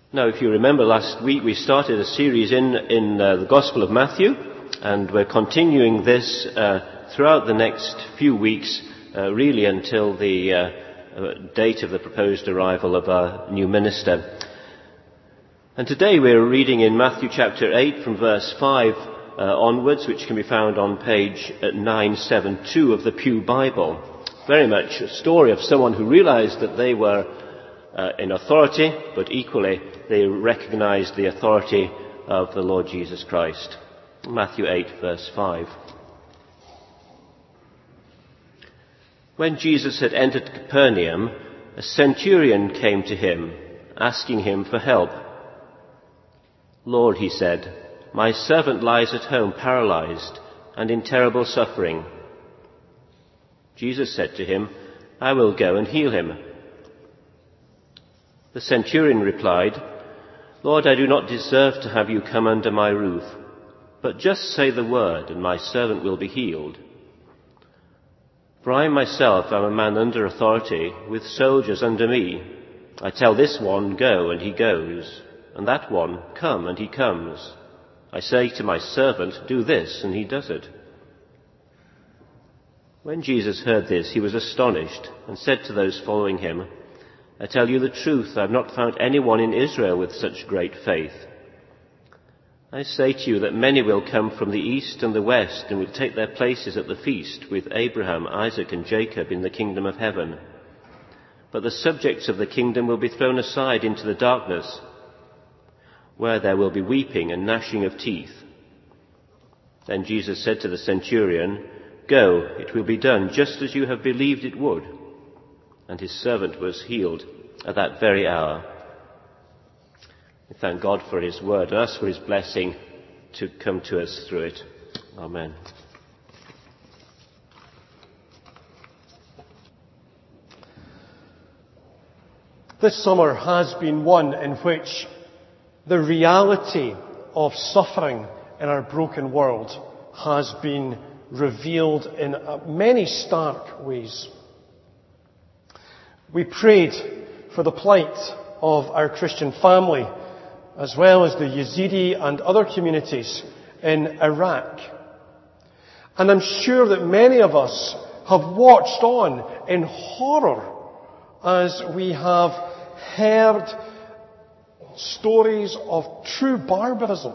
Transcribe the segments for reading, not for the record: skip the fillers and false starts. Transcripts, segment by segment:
Now, if you remember, last week we started a series in the Gospel of Matthew, and we're continuing this throughout the next few weeks, really until the date of the proposed arrival of our new minister. And today we're reading in Matthew chapter 8 from verse 5 onwards, which can be found on page 972 of the Pew Bible. Very much a story of someone who realized that they were in authority, but equally they recognized the authority of the Lord Jesus Christ. Matthew 8, verse 5. When Jesus had entered Capernaum, a centurion came to him, asking him for help. "Lord," he said, "my servant lies at home paralyzed and in terrible suffering." Jesus said to him, "I will go and heal him." The centurion replied, "Lord, I do not deserve to have you come under my roof, but just say the word and my servant will be healed. For I myself am a man under authority, with soldiers under me. I tell this one, 'Go,' and he goes, and that one, 'Come,' and he comes. I say to my servant, 'Do this,' and he does it." When Jesus heard this, he was astonished and said to those following him, "I tell you the truth, I have not found anyone in Israel with such great faith. I say to you that many will come from the east and the west and will take their places at the feast with Abraham, Isaac and Jacob in the kingdom of heaven. But the subjects of the kingdom will be thrown aside into the darkness, where there will be weeping and gnashing of teeth." Then Jesus said to the centurion, "Go, it will be done just as you have believed it would." And his servant was healed at that very hour. We thank God for his word and ask for his blessing to come to us through it. Amen. This summer has been one in which the reality of suffering in our broken world has been revealed in many stark ways. We prayed for the plight of our Christian family, as well as the Yazidi and other communities in Iraq. And I'm sure that many of us have watched on in horror as we have heard stories of true barbarism.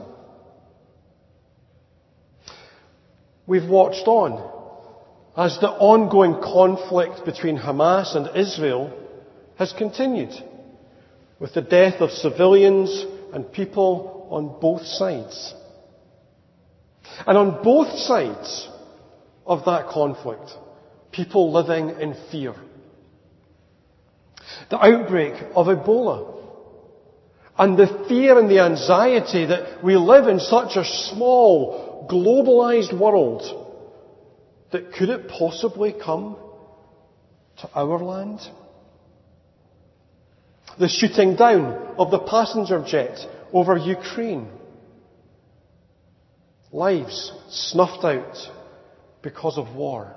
We've watched on as the ongoing conflict between Hamas and Israel has continued, with the death of civilians and people on both sides. And on both sides of that conflict, people living in fear. The outbreak of Ebola, and the fear and the anxiety that we live in such a small, globalized world, that could it possibly come to our land? The shooting down of the passenger jet over Ukraine. Lives snuffed out because of war.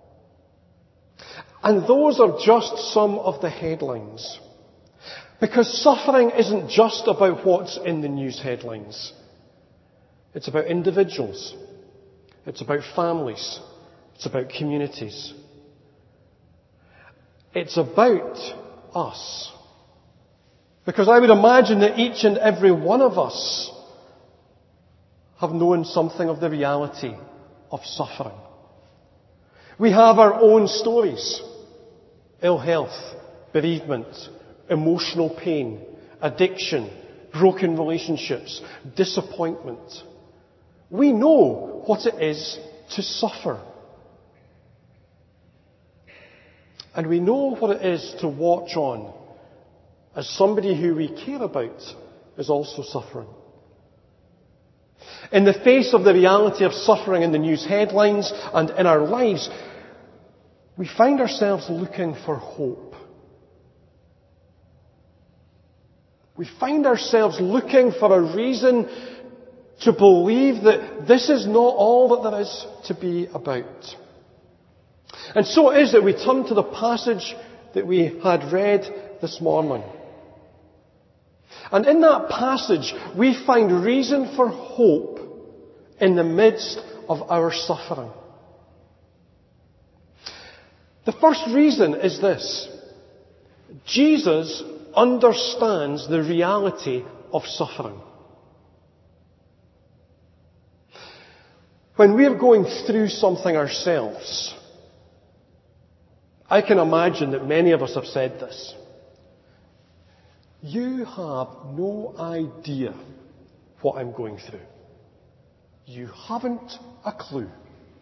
And those are just some of the headlines. Because suffering isn't just about what's in the news headlines. It's about individuals. It's about families. It's about communities. It's about us. Because I would imagine that each and every one of us have known something of the reality of suffering. We have our own stories. Ill health, bereavement, emotional pain, addiction, broken relationships, disappointment. We know what it is to suffer. And we know what it is to watch on as somebody who we care about is also suffering. In the face of the reality of suffering in the news headlines and in our lives, we find ourselves looking for hope. We find ourselves looking for a reason to believe that this is not all that there is to be about. And so it is that we turn to the passage that we had read this morning. And in that passage, we find reason for hope in the midst of our suffering. The first reason is this: Jesus understands the reality of suffering. When we're going through something ourselves, I can imagine that many of us have said this: you have no idea what I'm going through. You haven't a clue.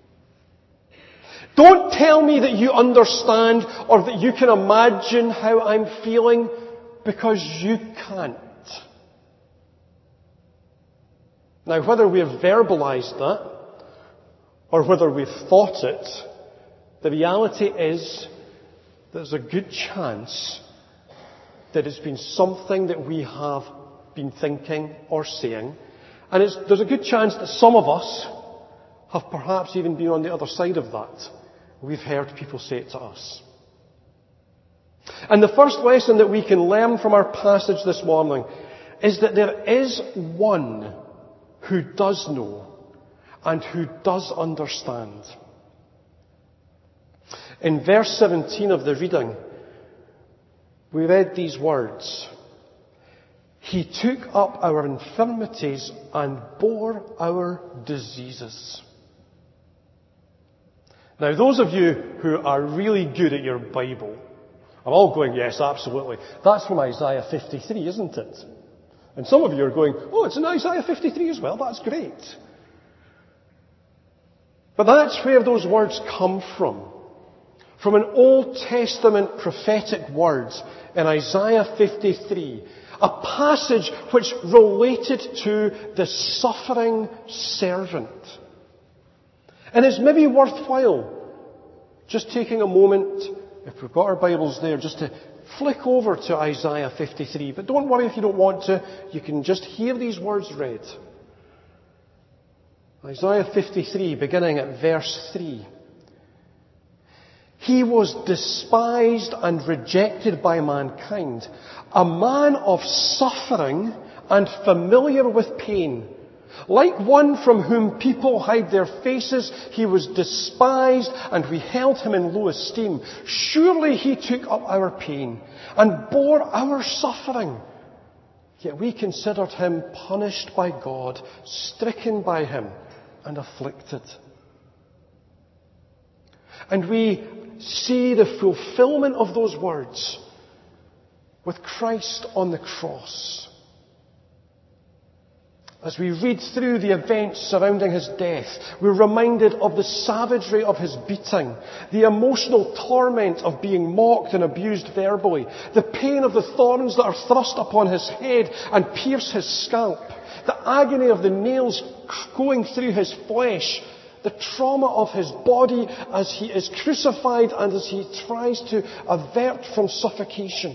Don't tell me that you understand or that you can imagine how I'm feeling, because you can't. Now, whether we've verbalized that or whether we've thought it, the reality is there's a good chance that it's been something that we have been thinking or saying, and there's a good chance that some of us have perhaps even been on the other side of that. We've heard people say it to us. And the first lesson that we can learn from our passage this morning is that there is one who does know and who does understand. In verse 17 of the reading, we read these words: He took up our infirmities and bore our diseases. Now, those of you who are really good at your Bible are all going, yes, absolutely. That's from Isaiah 53, isn't it? And some of you are going, oh, it's in Isaiah 53 as well. That's great. But that's where those words come from. From an Old Testament prophetic words in Isaiah 53. A passage which related to the suffering servant. And it's maybe worthwhile just taking a moment, if we've got our Bibles there, just to flick over to Isaiah 53. But don't worry if you don't want to. You can just hear these words read. Isaiah 53, beginning at verse 3. He was despised and rejected by mankind, a man of suffering and familiar with pain. Like one from whom people hide their faces, he was despised, and we held him in low esteem. Surely he took up our pain and bore our suffering. Yet we considered him punished by God, stricken by him, and afflicted. And we see the fulfillment of those words with Christ on the cross. As we read through the events surrounding his death, we're reminded of the savagery of his beating, the emotional torment of being mocked and abused verbally, the pain of the thorns that are thrust upon his head and pierce his scalp, the agony of the nails going through his flesh, the trauma of his body as he is crucified and as he tries to avert from suffocation,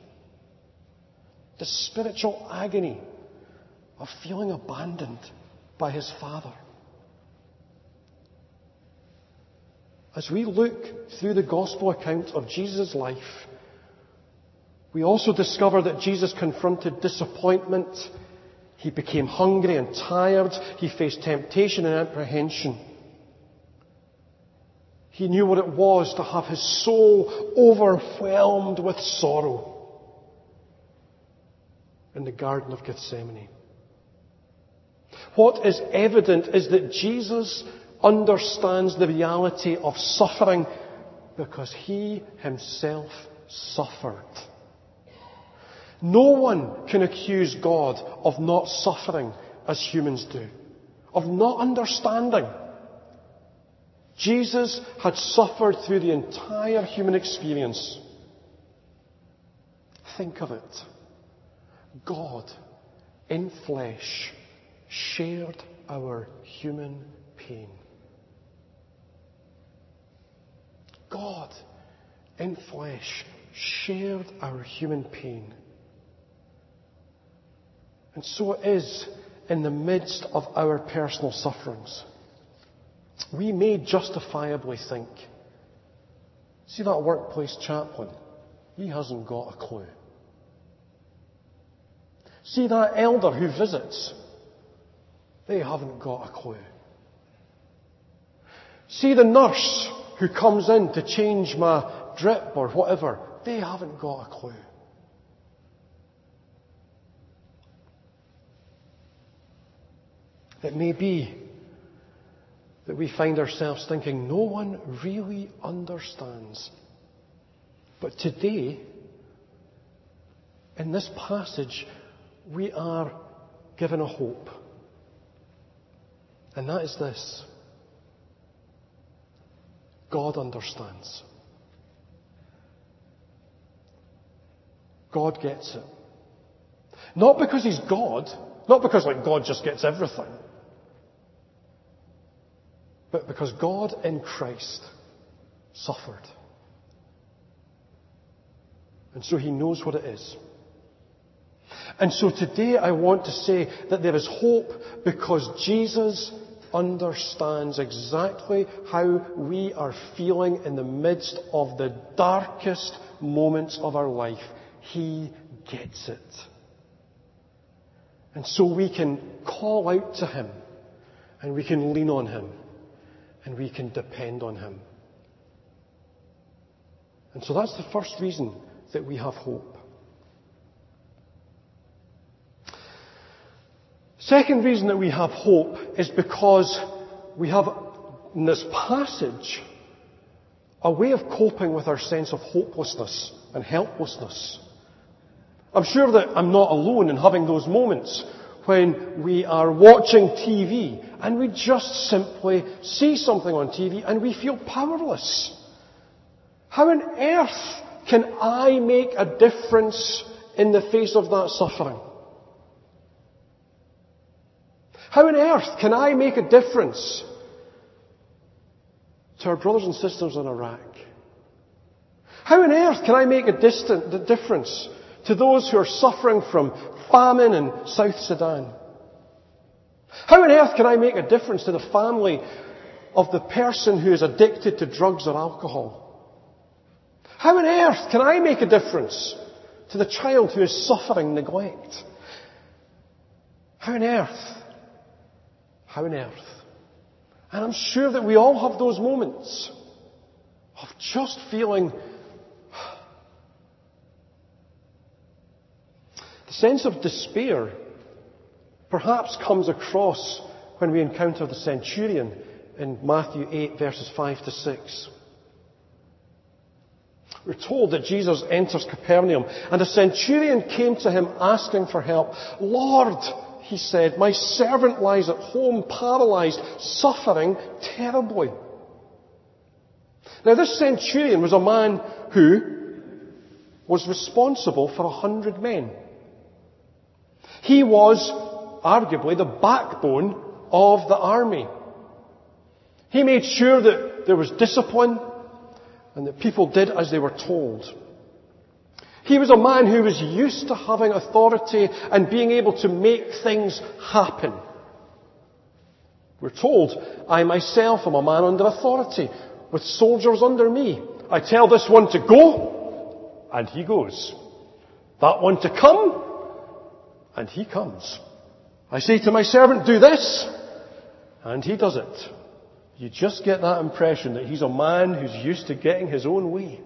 the spiritual agony of feeling abandoned by his Father. As we look through the gospel account of Jesus' life, we also discover that Jesus confronted disappointment. He became hungry and tired. He faced temptation and apprehension. He knew what it was to have his soul overwhelmed with sorrow in the Garden of Gethsemane. What is evident is that Jesus understands the reality of suffering because he himself suffered. No one can accuse God of not suffering as humans do, of not understanding. Jesus had suffered through the entire human experience. Think of it. God, in flesh, shared our human pain. God, in flesh, shared our human pain. And so it is in the midst of our personal sufferings. We may justifiably think, see that workplace chaplain? He hasn't got a clue. See that elder who visits? They haven't got a clue. See the nurse who comes in to change my drip or whatever? They haven't got a clue. It may be that we find ourselves thinking, no one really understands. But today, in this passage, we are given a hope. And that is this: God understands. God gets it. Not because He's God, not because God just gets everything, but because God in Christ suffered. And so He knows what it is. And so today I want to say that there is hope because Jesus understands exactly how we are feeling in the midst of the darkest moments of our life. He gets it. And so we can call out to Him, and we can lean on Him, and we can depend on Him. And so that's the first reason that we have hope. Second reason that we have hope is because we have, in this passage, a way of coping with our sense of hopelessness and helplessness. I'm sure that I'm not alone in having those moments when we are watching TV and we just simply see something on TV and we feel powerless. How on earth can I make a difference in the face of that suffering? How on earth can I make a difference to our brothers and sisters in Iraq? How on earth can I make a difference to those who are suffering from famine in South Sudan? How on earth can I make a difference to the family of the person who is addicted to drugs or alcohol? How on earth can I make a difference to the child who is suffering neglect? How on earth? How on earth? And I'm sure that we all have those moments of just feeling the sense of despair perhaps comes across when we encounter the centurion in Matthew 8 verses 5 to 6. We're told that Jesus enters Capernaum and a centurion came to him asking for help. "Lord," he said, "my servant lies at home paralyzed, suffering terribly." Now this centurion was a man who was responsible for 100 men. He was arguably the backbone of the army. He made sure that there was discipline and that people did as they were told. He was a man who was used to having authority and being able to make things happen. We're told, "I myself am a man under authority, with soldiers under me. I tell this one to go, and he goes. That one to come, and he comes. I say to my servant, do this, and he does it." You just get that impression that he's a man who's used to getting his own way.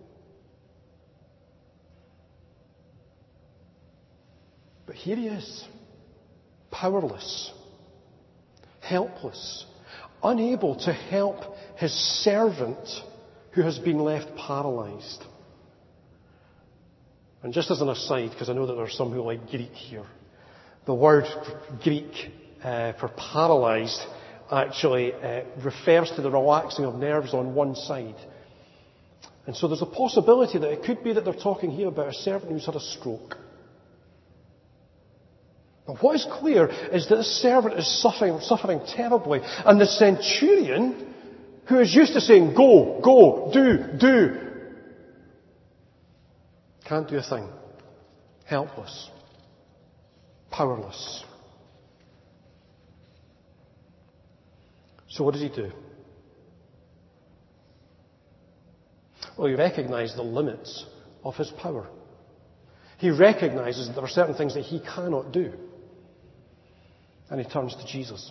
But here he is, powerless, helpless, unable to help his servant who has been left paralyzed. And just as an aside, because I know that there are some who like Greek here, the word Greek for paralyzed actually refers to the relaxing of nerves on one side. And so there's a possibility that it could be that they're talking here about a servant who's had a stroke. But what is clear is that the servant is suffering terribly. And the centurion, who is used to saying, "Go, go, do," can't do a thing. Helpless. Powerless. So what does he do? Well, he recognized the limits of his power. He recognizes that there are certain things that he cannot do. And he turns to Jesus.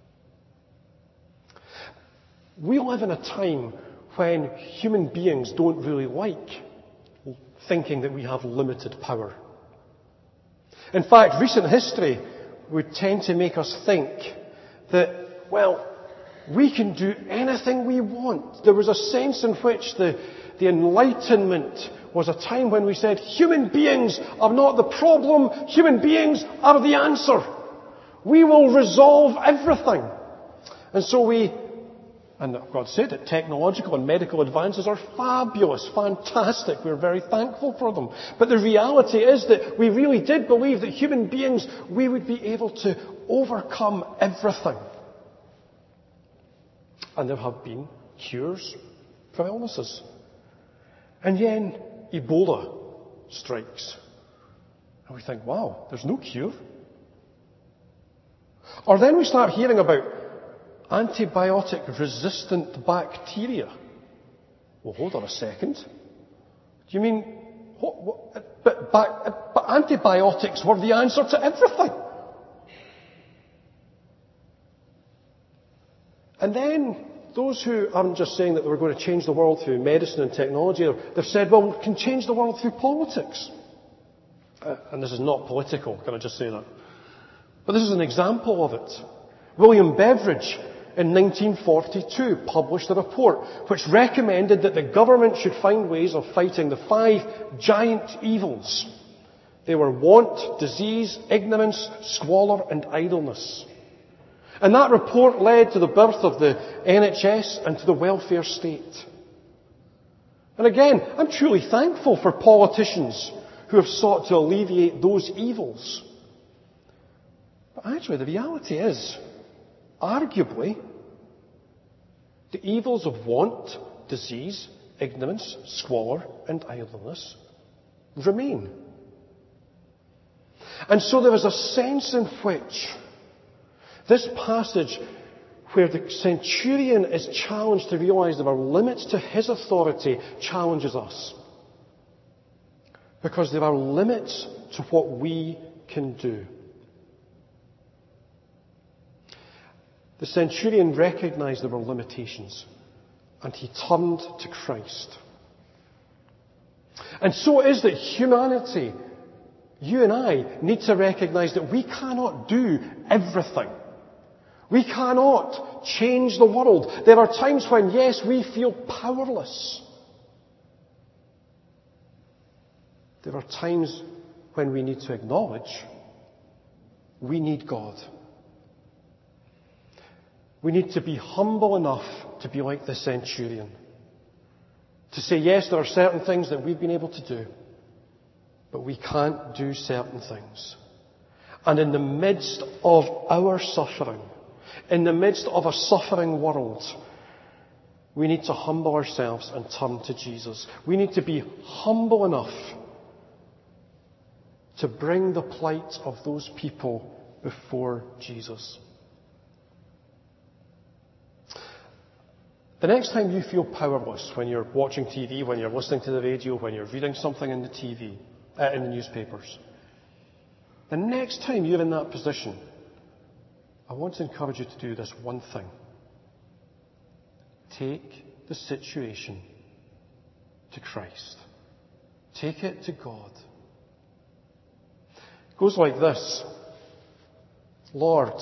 We live in a time when human beings don't really like thinking that we have limited power. In fact, recent history would tend to make us think that, well, we can do anything we want. There was a sense in which the Enlightenment was a time when we said, human beings are not the problem, human beings are the answer. We will resolve everything. And so and God said it, technological and medical advances are fabulous, fantastic. We're very thankful for them. But the reality is that we really did believe that human beings, we would be able to overcome everything. And there have been cures for illnesses. And then Ebola strikes. And we think, wow, there's no cure. Or then we start hearing about antibiotic-resistant bacteria. Well, hold on a second. Do you mean... But antibiotics were the answer to everything. And then those who aren't just saying that we're going to change the world through medicine and technology, they've said, well, we can change the world through politics. And this is not political, can I just say that? But this is an example of it. William Beveridge in 1942 published a report which recommended that the government should find ways of fighting the 5 giant evils. They were want, disease, ignorance, squalor and idleness. And that report led to the birth of the NHS and to the welfare state. And again, I'm truly thankful for politicians who have sought to alleviate those evils. But actually, the reality is, arguably, the evils of want, disease, ignorance, squalor, and idleness remain. And so there is a sense in which this passage, where the centurion is challenged to realize there are limits to his authority, challenges us. Because there are limits to what we can do. The centurion recognized there were limitations, and he turned to Christ. And so it is that humanity, you and I, need to recognize that we cannot do everything. We cannot change the world. There are times when, yes, we feel powerless. There are times when we need to acknowledge we need God. We need to be humble enough to be like the centurion. To say, yes, there are certain things that we've been able to do, but we can't do certain things. And in the midst of our suffering, in the midst of a suffering world, we need to humble ourselves and turn to Jesus. We need to be humble enough to bring the plight of those people before Jesus. The next time you feel powerless, when you're watching TV, when you're listening to the radio, when you're reading something in the newspapers, the next time you're in that position, I want to encourage you to do this one thing. Take the situation to Christ. Take it to God. It goes like this. Lord,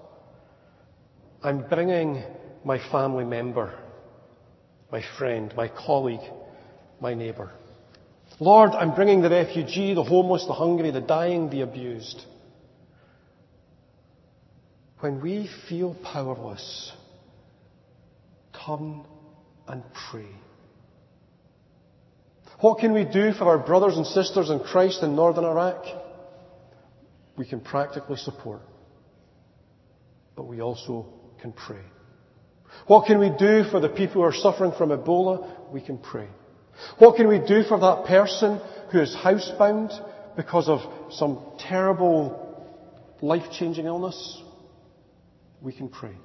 I'm bringing my family member, my friend, my colleague, my neighbour. Lord, I'm bringing the refugee, the homeless, the hungry, the dying, the abused. When we feel powerless, turn and pray. What can we do for our brothers and sisters in Christ in northern Iraq? We can practically support, but we also can pray. What can we do for the people who are suffering from Ebola? We can pray. What can we do for that person who is housebound because of some terrible life-changing illness? We can pray.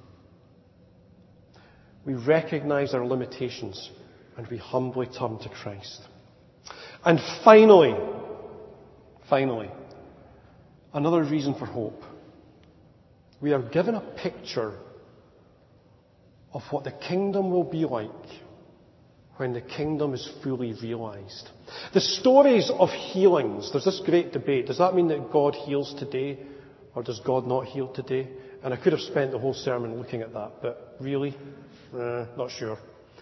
We recognize our limitations and we humbly turn to Christ. And finally, Finally, another reason for hope. We are given a picture of what the kingdom will be like when the kingdom is fully realized. The stories of healings, there's this great debate. Does that mean that God heals today, or does God not heal today? And I could have spent the whole sermon looking at that, but really? Not sure.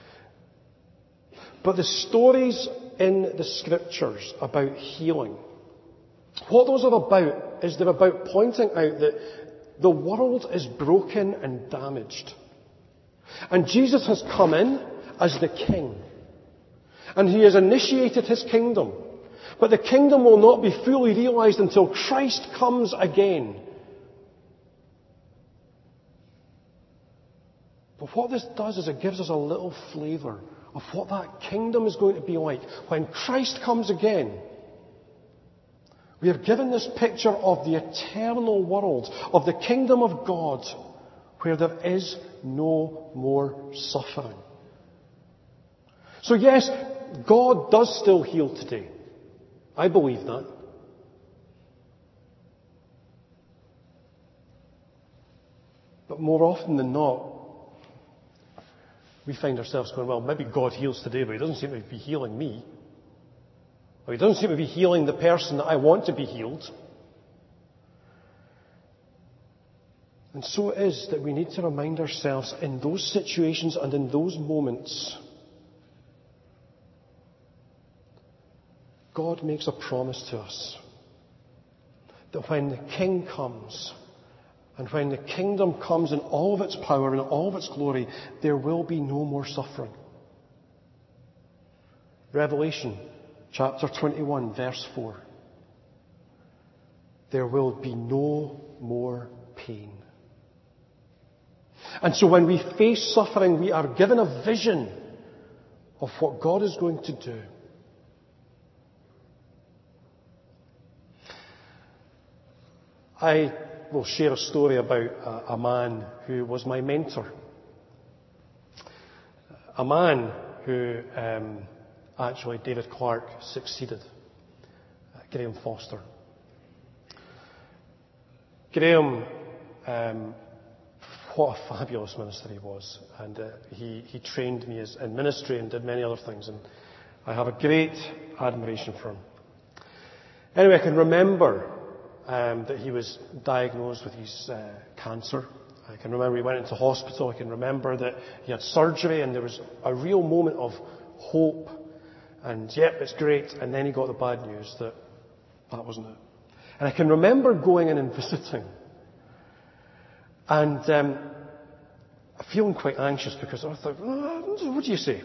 But the stories in the scriptures about healing, what those are about is they're about pointing out that the world is broken and damaged. And Jesus has come in as the king. And he has initiated his kingdom. But the kingdom will not be fully realized until Christ comes again. But what this does is it gives us a little flavour of what that kingdom is going to be like when Christ comes again. We are given this picture of the eternal world, of the kingdom of God, where there is no more suffering. So yes, God does still heal today. I believe that. But more often than not, we find ourselves going, well, maybe God heals today, but he doesn't seem to be healing me. Or he doesn't seem to be healing the person that I want to be healed. And so it is that we need to remind ourselves in those situations and in those moments, God makes a promise to us that when the King comes, and when the kingdom comes in all of its power and all of its glory, there will be no more suffering. Revelation chapter 21, verse 4. There will be no more pain. And so when we face suffering, we are given a vision of what God is going to do. I will share a story about a man who was my mentor. A man who actually David Clark succeeded, Graham Foster. Graham, what a fabulous minister he was. And he trained me in ministry and did many other things. And I have a great admiration for him. Anyway, I can remember that he was diagnosed with his cancer. I can remember he went into hospital. I can remember that he had surgery and there was a real moment of hope. And yep, it's great. And then he got the bad news that wasn't it. And I can remember going in and visiting. And feeling quite anxious because I thought, what do you say?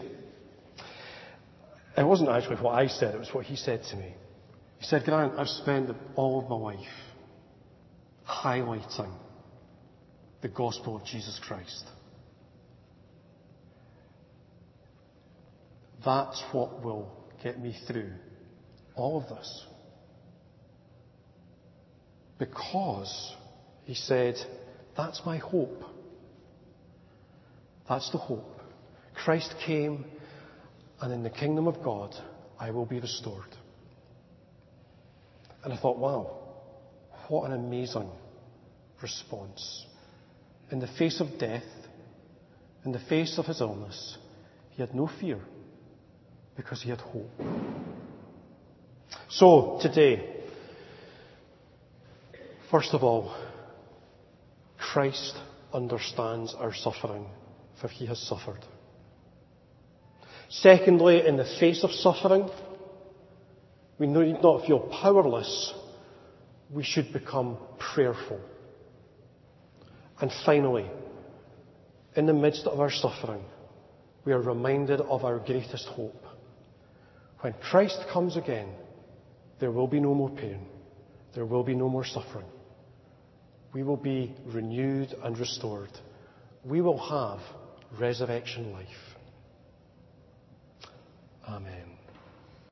It wasn't actually what I said, it was what he said to me. He said, Grant, I've spent all of my life highlighting the gospel of Jesus Christ. That's what will get me through all of this. Because, he said, that's my hope. That's the hope. Christ came, and in the kingdom of God, I will be restored. And I thought, wow, what an amazing response. In the face of death, in the face of his illness, he had no fear because he had hope. So, today, first of all, Christ understands our suffering, for he has suffered. Secondly, in the face of suffering, we need not feel powerless. We should become prayerful. And finally, in the midst of our suffering, we are reminded of our greatest hope. When Christ comes again, there will be no more pain. There will be no more suffering. We will be renewed and restored. We will have resurrection life. Amen.